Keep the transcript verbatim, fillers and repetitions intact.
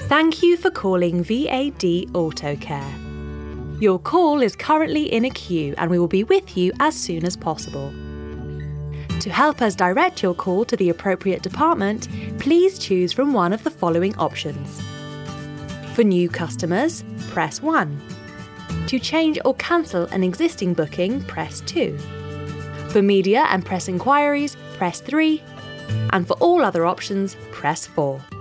Thank you for calling V A D Autocare. Your call is currently in a queue and we will be with you as soon as possible. To help us direct your call to the appropriate department, please choose from one of the following options. For new customers, press one. To change or cancel an existing booking, press two. For media and press inquiries, press three. And for all other options, press four.